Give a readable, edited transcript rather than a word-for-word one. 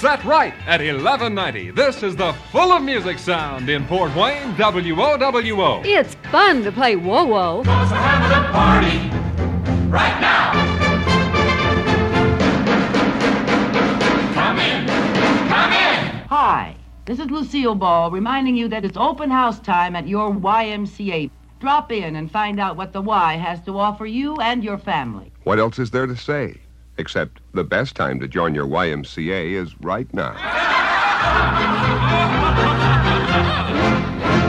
set right at 1190. This is the Full of Music sound in Port Wayne, WOWO. It's fun to play whoa-whoa. Cause we're having a party right now. Come in. Come in. Hi, this is Lucille Ball reminding you that it's open house time at your YMCA. Drop in and find out what the Y has to offer you and your family. What else is there to say? Except the best time to join your YMCA is right now.